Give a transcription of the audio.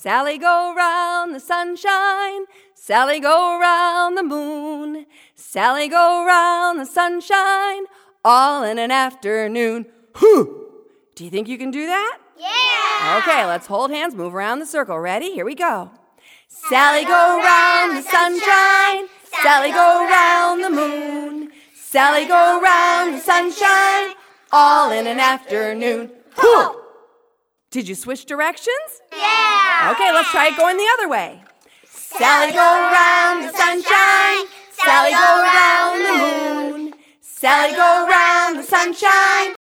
Sally go round the sunshine, Sally go round the moon, Sally go round the sunshine, all in an afternoon. Whew! Do you think you can do that? Yeah! Okay, let's hold hands, move around the circle. Ready? Here we go. Sally go round the sunshine, Sally go round the moon, Sally go round the sunshine, all in an afternoon. Whew! Did you switch directions? Yeah! Okay, let's try it going the other way. Sally go round the sunshine, Sally go round the moon, Sally go round the sunshine,